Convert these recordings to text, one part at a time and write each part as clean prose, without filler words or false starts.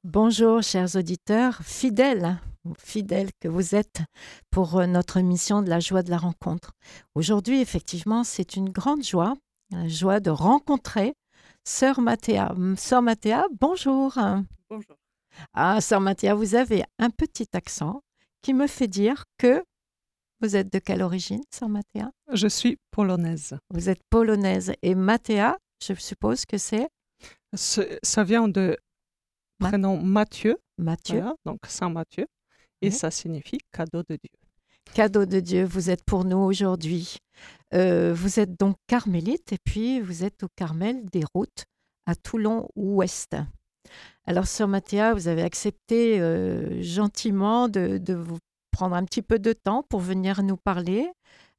Bonjour, chers auditeurs, fidèles que vous êtes pour notre émission de la joie de la rencontre. Aujourd'hui, effectivement, c'est une grande joie, la joie de rencontrer Sœur Mathéa. Sœur Mathéa, bonjour. Bonjour. Ah, Sœur Mathéa, vous avez un petit accent qui me fait dire que vous êtes de quelle origine, Sœur Mathéa? Je suis polonaise. Vous êtes polonaise et Mathéa, je suppose que c'est Ça vient de Ma- prénom Matthieu, Mathieu. voilà, donc Saint Matthieu, et Oui. ça signifie cadeau de Dieu. Cadeau de Dieu, vous êtes pour nous aujourd'hui. Vous êtes donc carmélite et puis vous êtes au Carmel des Routes à Toulon-Ouest. Alors, Sœur Mathéa, vous avez accepté gentiment de vous prendre un petit peu de temps pour venir nous parler,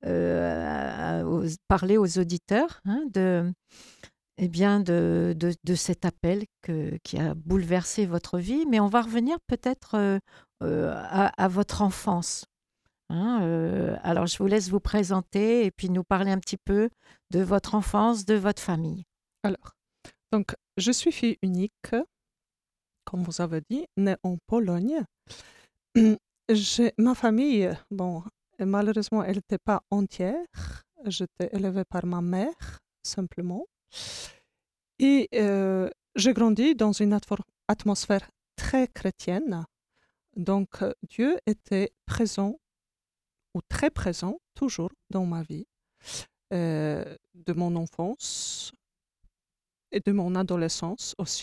parler aux auditeurs eh bien de cet appel qui a bouleversé votre vie. Mais on va revenir peut-être à votre enfance. Alors, je vous laisse vous présenter et puis nous parler un petit peu de votre enfance, de votre famille. Alors, donc, je suis fille unique, comme vous avez dit, née en Pologne. Ma famille, bon, malheureusement, elle n'était pas entière. J'étais élevée par ma mère, simplement. Et j'ai grandi dans une atmosphère très chrétienne. Donc, Dieu était présent ou très présent toujours dans ma vie, de mon enfance et de mon adolescence aussi.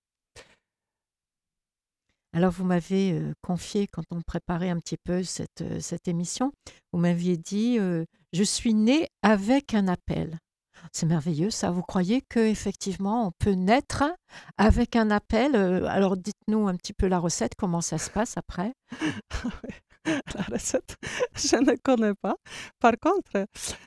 Alors, vous m'avez confié, quand on préparait un petit peu cette émission, vous m'aviez dit je suis née avec un appel. C'est merveilleux, ça. Vous croyez qu'effectivement, on peut naître avec un appel Alors, dites-nous un petit peu la recette, comment ça se passe après. La recette, je ne connais pas. Par contre,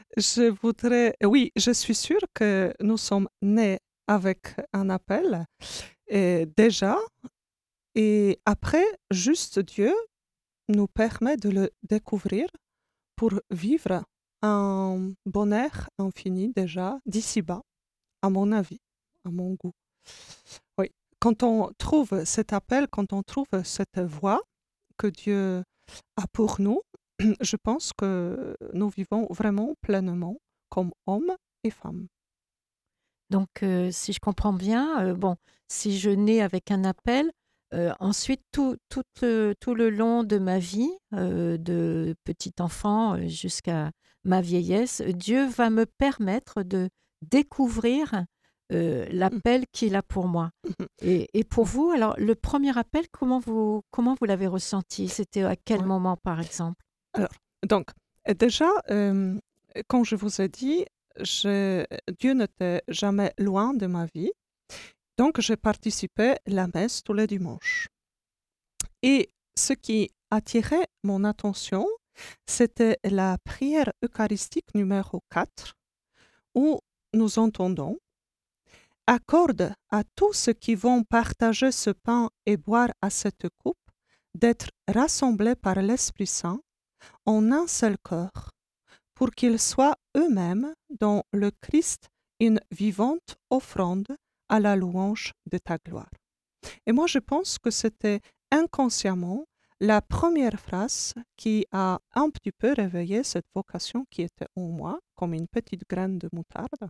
oui, je suis sûre que nous sommes nés avec un appel et déjà, et après, juste Dieu nous permet de le découvrir pour vivre un bonheur infini déjà d'ici-bas, à mon avis, à mon goût. Oui, quand on trouve cet appel, quand on trouve cette voie que Dieu a pour nous, je pense que nous vivons vraiment pleinement comme hommes et femmes. Donc, si je comprends bien, bon, si je nais avec un appel, ensuite tout le long de ma vie, de petit enfant, jusqu'à ma vieillesse, Dieu va me permettre de découvrir, l'appel qu'il a pour moi. Et pour vous, alors le premier appel, comment vous l'avez ressenti? C'était à quel Ouais. moment, par exemple? Alors, donc, déjà, comme je vous ai dit, Dieu n'était jamais loin de ma vie. Donc, j'ai participé à la messe tous les dimanches. Et ce qui attirait mon attention, c'était la prière eucharistique numéro 4, où nous entendons: accorde à tous ceux qui vont partager ce pain et boire à cette coupe d'être rassemblés par l'Esprit Saint en un seul corps, pour qu'ils soient eux-mêmes dans le Christ une vivante offrande à la louange de ta gloire. Et moi, je pense que c'était inconsciemment la première phrase qui a un petit peu réveillé cette vocation qui était en moi, comme une petite graine de moutarde.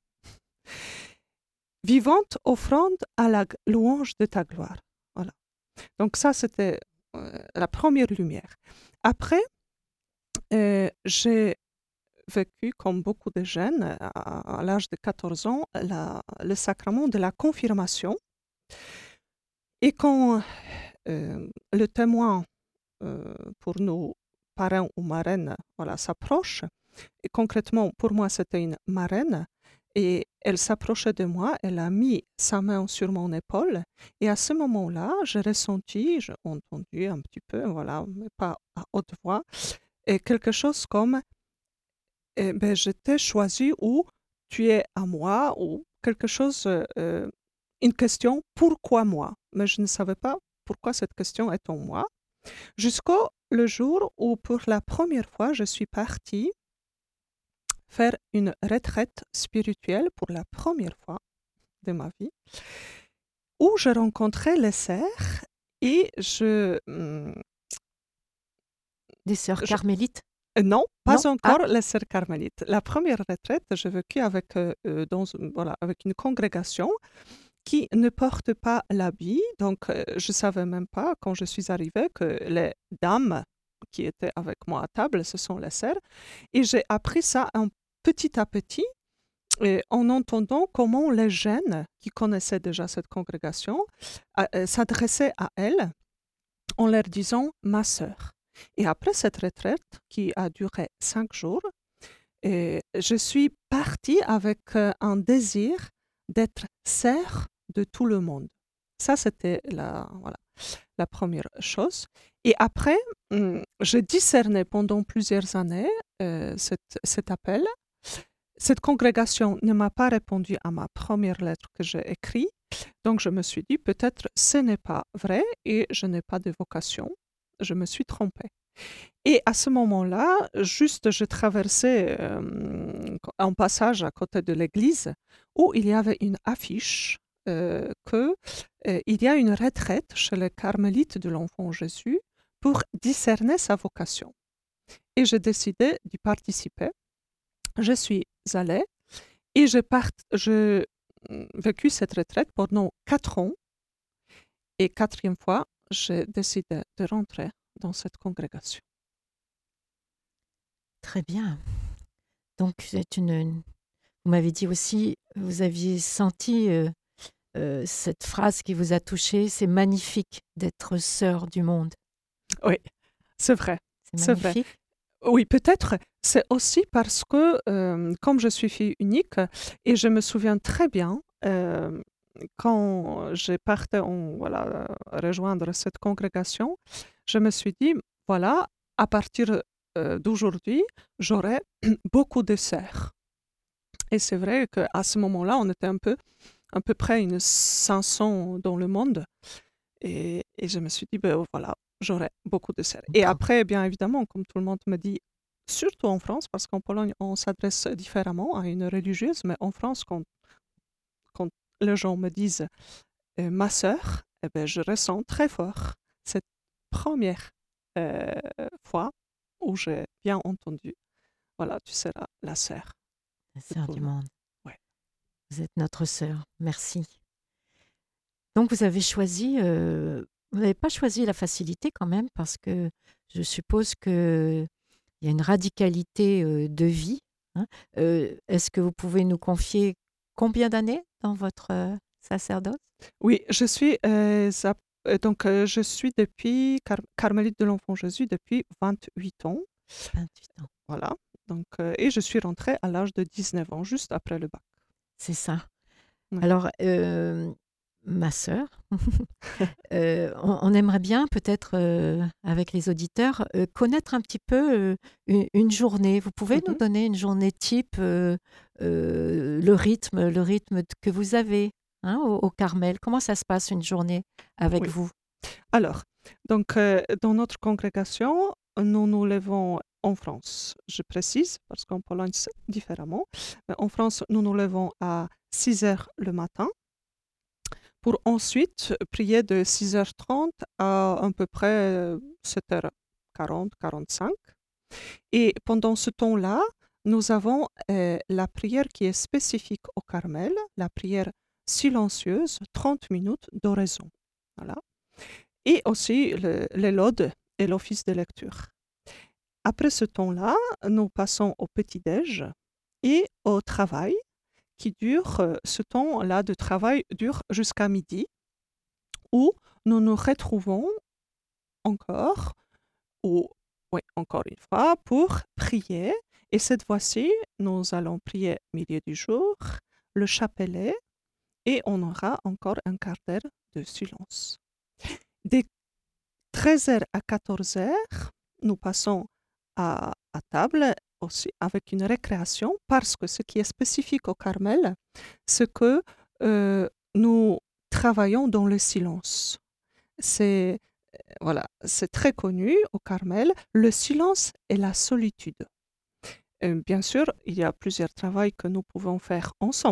Vivante offrande à la louange de ta gloire. Voilà. Donc ça, c'était la première lumière. Après, j'ai vécu, comme beaucoup de jeunes, à l'âge de 14 ans, le sacrement de la confirmation. Et quand le témoin pour nos parrains ou marraines voilà, s'approche, et concrètement, pour moi, c'était une marraine, et elle s'approchait de moi, elle a mis sa main sur mon épaule, et à ce moment-là, j'ai entendu un petit peu, voilà, mais pas à haute voix, et quelque chose comme ben, je t'ai choisi ou tu es à moi ou quelque chose, une question pourquoi moi? Mais je ne savais pas pourquoi cette question est en moi. Jusqu'au le jour où pour la première fois je suis partie faire une retraite spirituelle pour la première fois de ma vie, où je rencontrais les sœurs Et Des sœurs je carmélites? non, Non? pas Ah, encore les sœurs carmélites. La première retraite, j'ai vécu avec, voilà, avec une congrégation qui ne porte pas l'habit. Donc, je savais même pas quand je suis arrivée que les dames qui étaient avec moi à table, ce sont les sœurs. Et j'ai appris ça petit à petit, et en entendant comment les jeunes qui connaissaient déjà cette congrégation s'adressaient à elles en leur disant ma sœur. Et après cette retraite qui a duré 5 jours, je suis partie avec un désir d'être sœur de tout le monde. Ça, c'était voilà, la première chose. Et après, je discernais pendant plusieurs années cet appel. Cette congrégation ne m'a pas répondu à ma première lettre que j'ai écrite. Donc, je me suis dit, peut-être ce n'est pas vrai et je n'ai pas de vocation. Je me suis trompée. Et à ce moment-là, juste, je traversais un passage à côté de l'église où il y avait une affiche il y a une retraite chez les carmélites de l'Enfant Jésus pour discerner sa vocation. Et j'ai décidé d'y participer. Je suis allée et j'ai vécu cette retraite pendant 4 ans. Et quatrième fois, j'ai décidé de rentrer dans cette congrégation. très bien. Donc, vous m'avez dit aussi, vous aviez senti cette phrase qui vous a touché, c'est magnifique d'être sœur du monde. Oui, c'est vrai, C'est c'est vrai. magnifique. Oui, peut-être c'est aussi parce que, comme je suis fille unique et je me souviens très bien, quand je partais voilà, rejoindre cette congrégation, je me suis dit: «Voilà, à partir, d'aujourd'hui, j'aurai beaucoup de sœurs». Et c'est vrai qu'à ce moment-là, on était à peu près une 500 dans le monde et je me suis dit: «Ben, voilà, j'aurai beaucoup de sœurs». Et Bon, après, bien évidemment, comme tout le monde me dit, surtout en France, parce qu'en Pologne, on s'adresse différemment à une religieuse, mais en France, quand les gens me disent ma sœur, eh ben, je ressens très fort cette première euh, fois où j'ai bien entendu, voilà, tu seras la sœur la de sœur tout du le monde. monde. Ouais. Vous êtes notre sœur. Merci. Donc, vous avez choisi, vous n'avez pas choisi la facilité quand même, parce que je suppose qu'il y a une radicalité de vie. Hein. Est-ce que vous pouvez nous confier combien d'années dans votre sacerdoce? Oui, je suis depuis Carmélite de l'Enfant Jésus depuis 28 ans. 28 ans. Voilà. Donc, et je suis rentrée à l'âge de 19 ans, juste après le bac. C'est ça. Ouais. Alors, ma sœur, on aimerait bien peut-être, avec les auditeurs, connaître un petit peu une journée. Vous pouvez nous Mhm. donner une journée type, le rythme que vous avez hein, au Carmel. Comment ça se passe une journée avec Oui. vous? Alors, donc, dans notre congrégation, nous nous levons en France, je précise, parce qu'en Pologne, c'est différemment. Mais en France, nous nous levons à 6 heures le matin pour ensuite prier de 6h30 à peu près 7h40, 45. Et pendant ce temps-là, nous avons la prière qui est spécifique au Carmel, la prière silencieuse, 30 minutes d'oraison. Voilà. Et aussi les laudes et l'office de lecture. Après ce temps-là, nous passons au petit-déj et au travail qui dure, ce temps-là de travail dure jusqu'à midi, où nous nous retrouvons encore, ou oui, encore une fois, pour prier. Et cette fois-ci, nous allons prier milieu du jour, le chapelet, et on aura encore un quart d'heure de silence. Dès 13h à 14h, nous passons à table aussi avec une récréation parce que ce qui est spécifique au Carmel, c'est que nous travaillons dans le silence. C'est voilà, c'est très connu au Carmel, le silence et la solitude. Bien sûr, il y a plusieurs travaux que nous pouvons faire ensemble.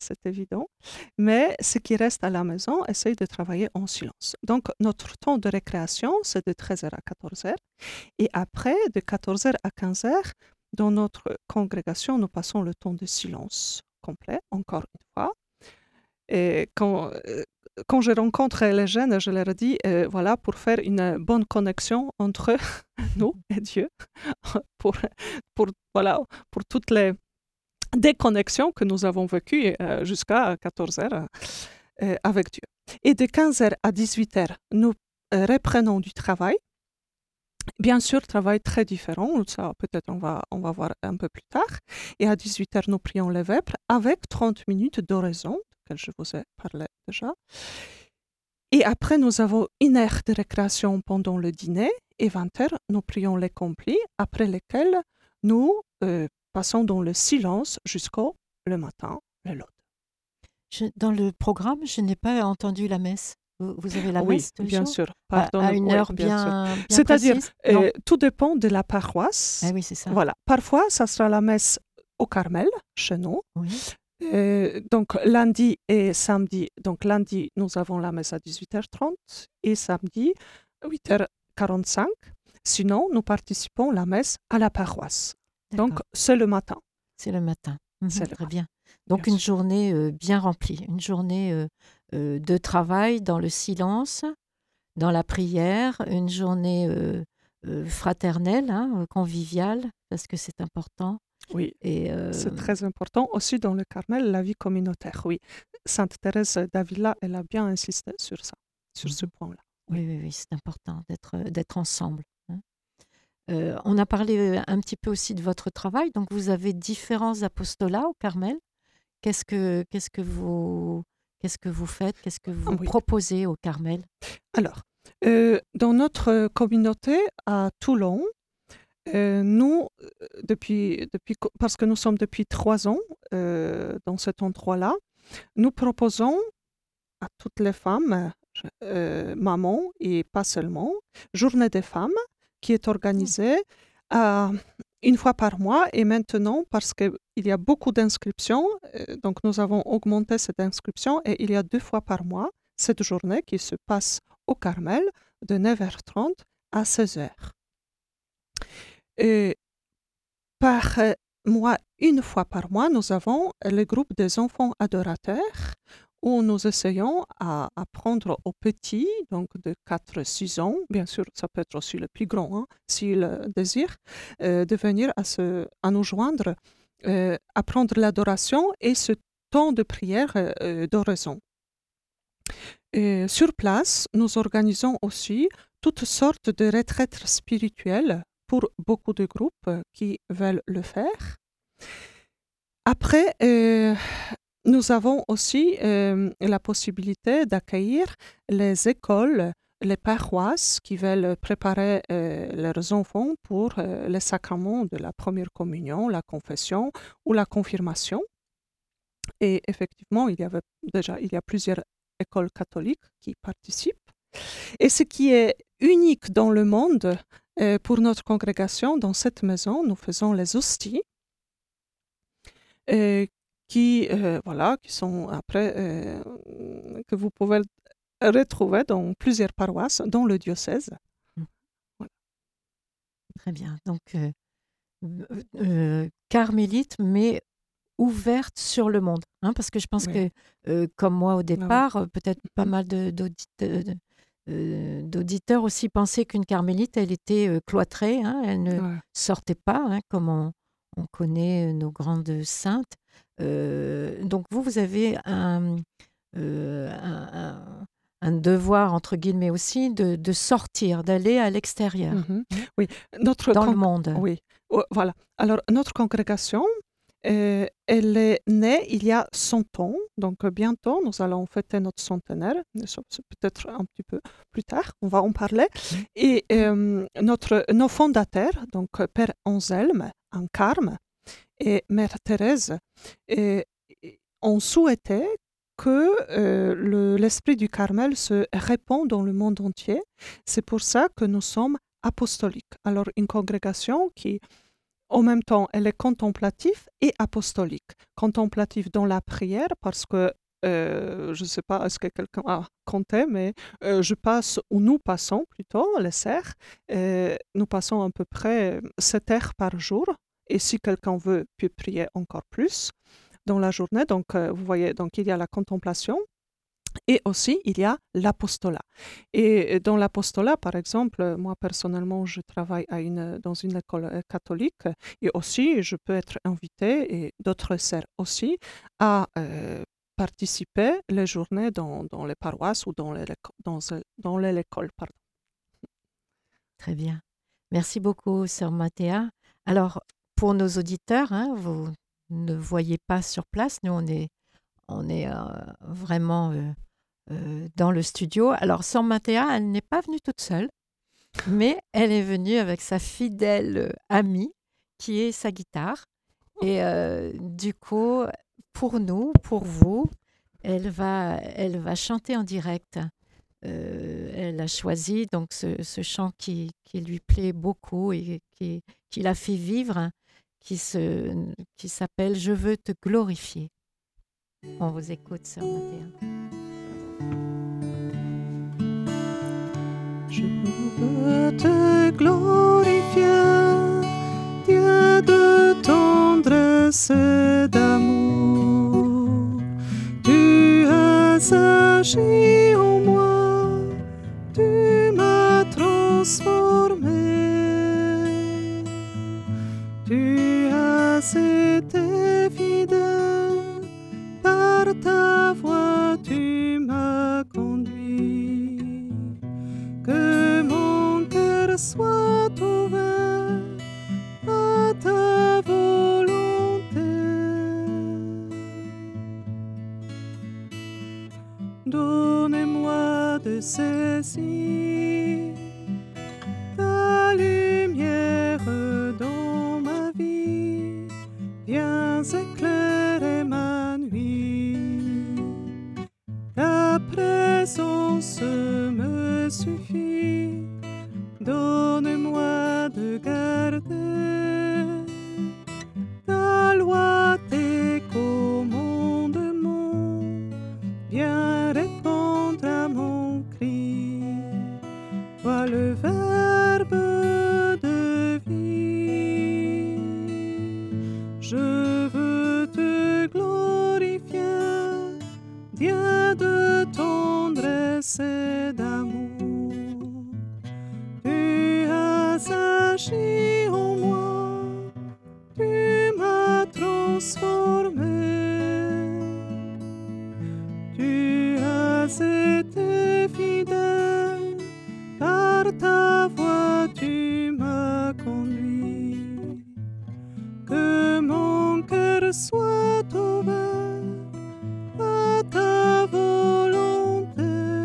c'est évident. Mais ce qui reste à la maison, essaye de travailler en silence. Donc, notre temps de récréation, c'est de 13h à 14h. Et après, de 14h à 15h, dans notre congrégation, nous passons le temps de silence complet, encore une fois. Et quand je rencontre les jeunes, je leur dis, voilà, pour faire une bonne connexion entre nous et Dieu, pour, voilà, pour toutes les déconnexions que nous avons vécues jusqu'à 14h avec Dieu. Et de 15h à 18h, nous reprenons du travail. Bien sûr, travail très différent, ça peut-être on va voir un peu plus tard. Et à 18h, nous prions les vêpres avec 30 minutes d'oraison, que je vous ai parlé déjà. Et après, nous avons une heure de récréation pendant le dîner et 20h, nous prions les complis, après lesquels nous passons dans le silence jusqu'au le matin, le laude. Dans le programme, je n'ai pas entendu la messe. Vous avez la Oui, messe tous les bien jours sûr. à une Oui, heure bien sûr. bien C'est-à-dire, précise? Non? tout dépend de la paroisse. Ah oui, c'est ça. Voilà. Parfois, ça sera la messe au Carmel, chez nous. Oui. Donc, lundi et samedi. Donc, lundi, nous avons la messe à 18h30 et samedi, 8h45. Sinon, nous participons à la messe à la paroisse. Donc, D'accord. c'est le matin. C'est le matin. C'est le Très matin, bien. Donc, bien une sûr. journée bien remplie, une journée de travail dans le silence, dans la prière, une journée fraternelle, hein, conviviale, parce que c'est important. Oui, Et c'est très important. Aussi dans le Carmel, la vie communautaire, oui. Sainte Thérèse d'Avila, elle a bien insisté sur ça, sur ce point-là. Oui. oui, oui, oui, c'est important d'être ensemble. Hein. On a parlé un petit peu aussi de votre travail. Donc, vous avez différents apostolats au Carmel. Qu'est-ce que vous faites? Qu'est-ce que vous Oui. proposez au Carmel? Alors, dans notre communauté à Toulon, nous, parce que nous sommes depuis 3 ans dans cet endroit-là, nous proposons à toutes les femmes, mamans et pas seulement, Journée des femmes qui est organisée euh, une fois par mois. Et maintenant, parce qu'il y a beaucoup d'inscriptions, donc nous avons augmenté cette inscription et il y a 2 fois par mois cette journée qui se passe au Carmel de 9h30 à 16h. Et par mois, une fois par mois, nous avons le groupe des enfants adorateurs où nous essayons à apprendre aux petits, donc de 4-6 ans, bien sûr, ça peut être aussi le plus grand, hein, s'ils désirent, de venir à nous joindre, apprendre l'adoration et ce temps de prière d'oraison. Et sur place, nous organisons aussi toutes sortes de retraites spirituelles pour beaucoup de groupes qui veulent le faire. Après, nous avons aussi la possibilité d'accueillir les écoles, les paroisses qui veulent préparer leurs enfants pour les sacrements de la première communion, la confession ou la confirmation. Et effectivement, il y a plusieurs écoles catholiques qui participent. Et ce qui est unique dans le monde pour notre congrégation, dans cette maison, nous faisons les hosties qui sont après, que vous pouvez retrouver dans plusieurs paroisses, dans le diocèse. Voilà. Très bien. Donc, carmélite, mais ouverte sur le monde. Hein, parce que je pense Oui. que, comme moi au Ah oui. départ, peut-être pas Mhm. mal d'auditeurs aussi pensaient qu'une carmélite, elle était cloîtrée. Hein, elle ne Ouais. sortait pas, hein, comme on connaît nos grandes saintes. Donc, vous avez euh, un, un devoir, entre guillemets aussi, de sortir, d'aller à l'extérieur, Mhm. hein, Oui, notre dans le monde. oui. Voilà. Alors, notre congrégation, elle est née il y a 100 ans, donc bientôt nous allons fêter notre centenaire, c'est peut-être un petit peu plus tard, on va en parler. Et nos fondateurs, donc Père Anselme en Carme et Mère Thérèse, euh, ont souhaité que l'esprit du Carmel se répand dans le monde entier. C'est pour ça que nous sommes apostoliques. Alors, une congrégation qui en même temps, elle est contemplative et apostolique. Contemplative dans la prière parce que je ne sais pas, est-ce que quelqu'un a compté, mais je passe, ou nous passons plutôt, les sœurs, nous passons à peu près 7 heures par jour. Et si quelqu'un veut, peut prier encore plus dans la journée. Donc, vous voyez, donc il y a la contemplation et aussi il y a l'apostolat. Et dans l'apostolat, par exemple, moi personnellement, je travaille dans une école catholique et aussi je peux être invitée, et d'autres sœurs aussi, à participer les journées dans les paroisses ou dans l'école. Pardon. Très bien. Merci beaucoup, sœur Mathéa. Alors, pour nos auditeurs, hein, vous ne voyez pas sur place, nous on est vraiment dans le studio. Alors, sœur Mathéa, elle n'est pas venue toute seule, mais elle est venue avec sa fidèle amie, qui est sa guitare. Et du coup, pour nous, pour vous, elle va chanter en direct. Elle a choisi donc ce chant qui lui plaît beaucoup et qui la fait vivre, qui s'appelle Je veux te glorifier. On vous écoute, sœur Mathéa. Je veux te glorifier, Dieu de tendresse et d'amour. Tu as agi en moi, tu m'as transformé. Tu as été fidèle, par ta voix tu m'as conduit. Que mon cœur soit ouvert à ta volonté. Donnez-moi de saisir ta lumière dans ma vie. Viens éclairer ma nuit. Ta présence me suffit. Donne-moi de garder ta loi, tes commandements. Viens répondre à mon cri. Toi le Verbe de vie. Je veux te glorifier, Dieu de tendresse et d'amour. Tu as agi en moi, tu m'as transformé. Tu as été fidèle, par ta voix tu m'as conduit. Que mon cœur soit ouvert à ta volonté.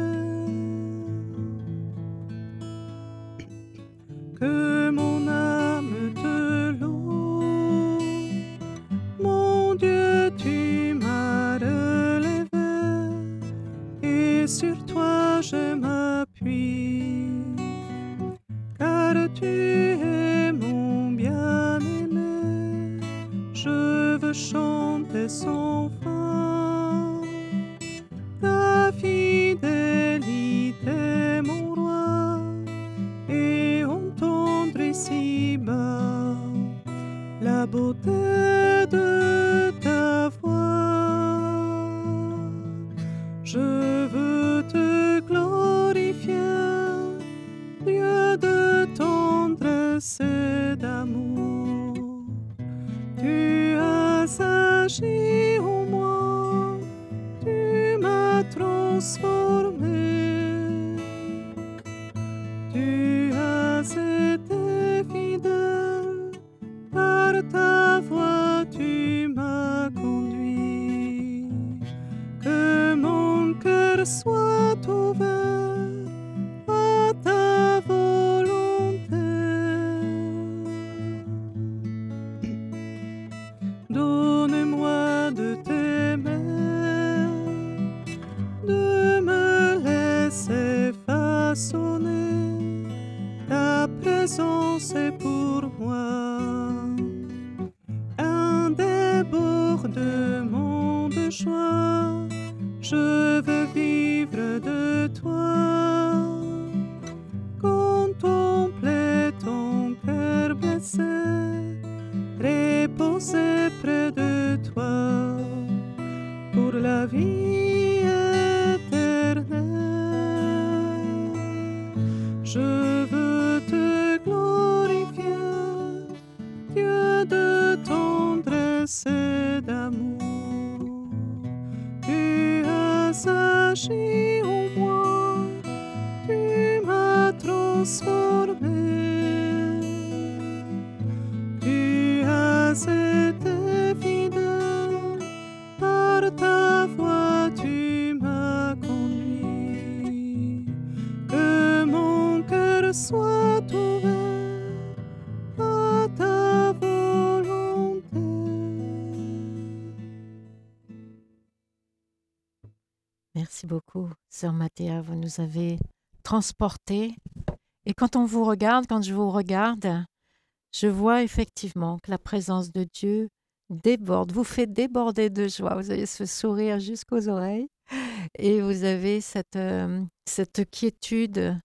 Que mon âme te loue. Mon Dieu, tu m'as relevé et sur toi je m'appuie. Car tu es mon bien-aimé, je veux chanter sans fin ta fidélité, mon roi, et entendre ici-bas la beauté de ta voix. Je veux te glorifier, Dieu de tendresse et d'amour. Tu as agi en moi, tu m'as transformé. Tu as été fidèle, par ta voix tu m'as conduit. Que mon cœur soit ouvert à ta volonté. Donne-moi de t'aimer, de me laisser façonner. Ta présence est pour moi débordement de joie, je veux vivre de toi. Contempler ton cœur blessé, reposer près de toi pour la vie éternelle. Je veux te glorifier, Dieu de tendresse et d'amour. Tu as agi en moi, tu m'as transformé. Tu as été fidèle, par ta voix tu m'as conduit. Que mon cœur soit ouvert à ta volonté. Merci beaucoup, sœur Mathéa. Vous nous avez transportés. Et quand je vous regarde, je vois effectivement que la présence de Dieu déborde, vous fait déborder de joie. Vous avez ce sourire jusqu'aux oreilles et vous avez cette quiétude,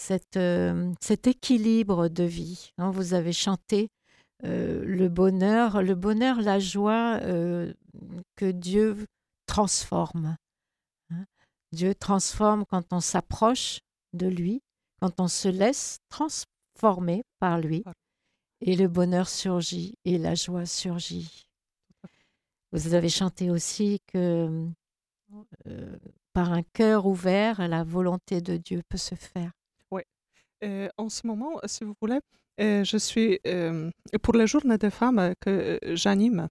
cet équilibre de vie. Hein. Vous avez chanté le bonheur, la joie que Dieu transforme. Hein. Dieu transforme quand on s'approche de lui, quand on se laisse transformer par lui. Et le bonheur surgit et la joie surgit. Vous avez chanté aussi que par un cœur ouvert, la volonté de Dieu peut se faire. Oui. En ce moment, si vous voulez, je suis pour les journées des femmes que j'anime.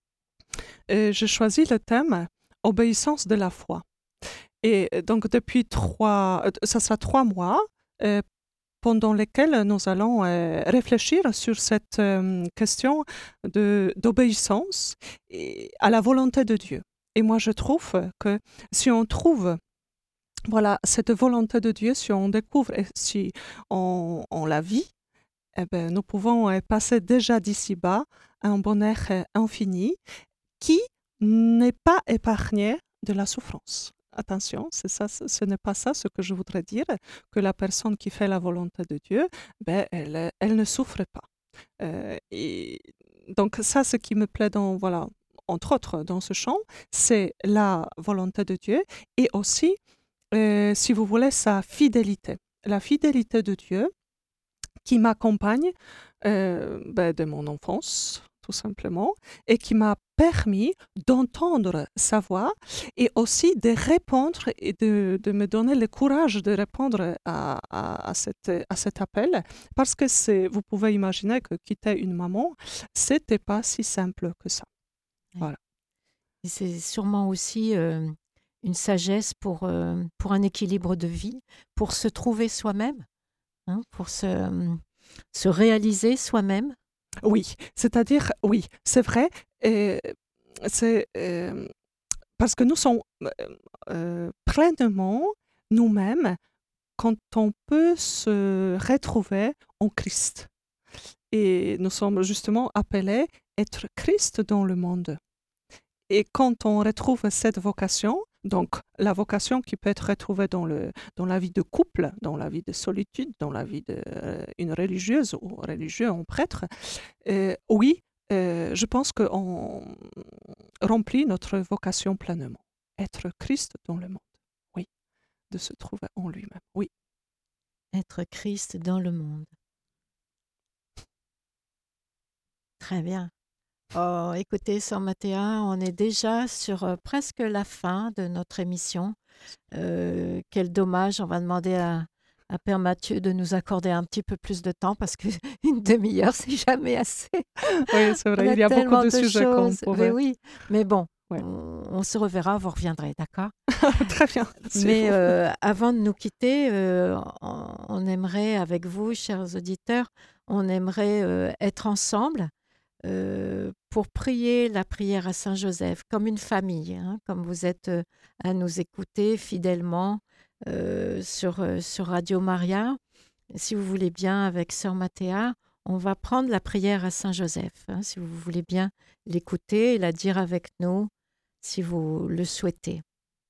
Je choisis le thème obéissance de la foi. Et donc depuis ça sera 3 mois pendant lesquels nous allons réfléchir sur cette question d'obéissance à la volonté de Dieu. Et moi, je trouve que si on trouve cette volonté de Dieu, si on découvre et si on la vit, eh ben, nous pouvons passer déjà d'ici-bas un bonheur infini qui n'est pas épargné de la souffrance. Attention, ce n'est pas ça ce que je voudrais dire, que la personne qui fait la volonté de Dieu, ben, elle ne souffre pas. Et donc ça, ce qui me plaît entre autres dans ce chant, c'est la volonté de Dieu et aussi, si vous voulez, sa fidélité. La fidélité de Dieu qui m'accompagne de mon enfance, tout simplement, et qui m'a permis d'entendre sa voix et aussi de répondre et de me donner le courage de répondre à cet appel, parce que vous pouvez imaginer que quitter une maman, c'était pas si simple que ça. Voilà. Et c'est sûrement aussi une sagesse pour un équilibre de vie, pour se trouver soi-même, hein, pour se réaliser soi-même. Oui, c'est-à-dire, oui, c'est vrai, c'est parce que nous sommes pleinement nous-mêmes quand on peut se retrouver en Christ. Et nous sommes justement appelés à être Christ dans le monde. Et quand on retrouve cette vocation, donc la vocation qui peut être retrouvée dans la vie de couple, dans la vie de solitude, dans la vie d'une religieuse ou religieux, un prêtre, oui, je pense qu'on remplit notre vocation pleinement. Être Christ dans le monde, oui, de se trouver en lui-même, oui. Être Christ dans le monde. Très bien. Oh, écoutez, sœur Mathéa, on est déjà sur presque la fin de notre émission. Quel dommage, on va demander à Père Mathieu de nous accorder un petit peu plus de temps parce qu'une demi-heure, c'est jamais assez. Oui, c'est vrai, il y a beaucoup de sujets qu'on pourrait... Mais oui, mais bon, ouais. on se reverra, vous reviendrez, d'accord? Très bien. Mais avant de nous quitter, on aimerait, avec vous, chers auditeurs, on aimerait être ensemble pour prier la prière à Saint Joseph, comme une famille, hein, comme vous êtes à nous écouter fidèlement sur Radio Maria. Si vous voulez bien, avec Sœur Mathéa, on va prendre la prière à Saint Joseph, hein, si vous voulez bien l'écouter et la dire avec nous, si vous le souhaitez.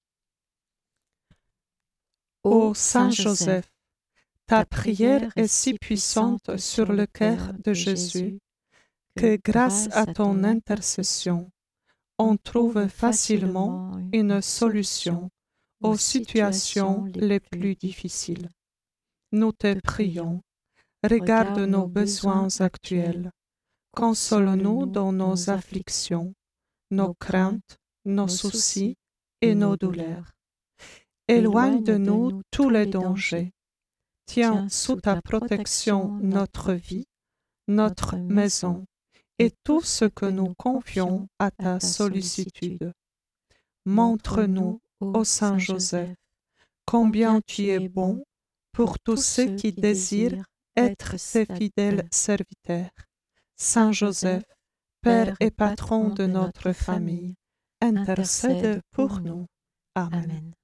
Ô Ô Saint Saint Joseph, Joseph, ta ta prière prière est est si si puissante puissante sur sur le le cœur cœur de de Jésus Jésus que que grâce à grâce à ton ton intercession, intercession, on on trouve trouve facilement facilement une une solution solution aux aux situations situations les les plus plus difficiles. difficiles. Nous te Te prions, prions, regarde regarde nos nos besoins besoins actuels, actuels, console-nous console-nous dans dans nos nos afflictions, afflictions, nos nos craintes, craintes, nos nos soucis soucis et et nos nos douleurs. douleurs. Éloigne de Éloigne de nous nous tous tous les les dangers. dangers. Tiens Tiens sous sous ta ta protection protection notre notre vie, vie, notre notre maison maison et et tout tout ce ce que que nous nous confions confions à à ta ta sollicitude. sollicitude. Montre-nous, Montre-nous, ô ô Saint Saint Joseph, Joseph, combien combien tu tu es es bon bon pour pour tous tous ceux ceux qui qui désirent désirent être être tes fidèles stable. serviteurs. Saint Saint Joseph, Joseph, Père Père et et patron patron de de notre notre famille, famille, intercède intercède pour pour nous. nous. Amen. Amen.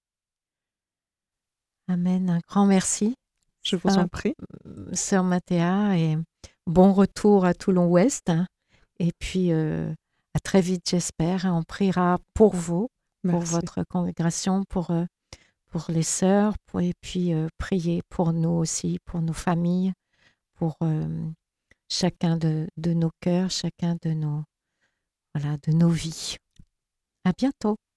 Amen. Un grand merci, Je vous en prie. Sœur Mathéa, et bon retour à Toulon-Ouest, hein. Et puis, à très vite, j'espère, hein. On priera pour vous, pour Merci. votre congrégation, pour les sœurs, et puis prier pour nous aussi, pour nos familles, pour chacun de nos cœurs, chacun de nos, voilà, de nos vies. À bientôt.